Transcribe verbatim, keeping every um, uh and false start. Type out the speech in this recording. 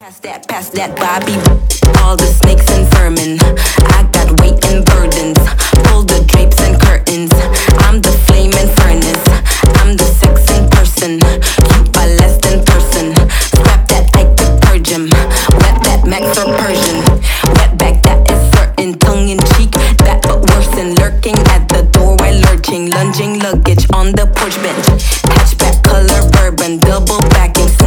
Pass that, pass that Bobby. All the snakes and vermin. I got weight and burdens. Pull the drapes and curtains. I'm the flame and furnace. I'm the sex in person. You are less than person. Scrap that, I could purge him. Wet that Max or Persian. Wet back, that is certain. Tongue in cheek, that but worse than lurking at the doorway, lurching. Lunging luggage on the porch bench. Hatchback color bourbon. Double backing.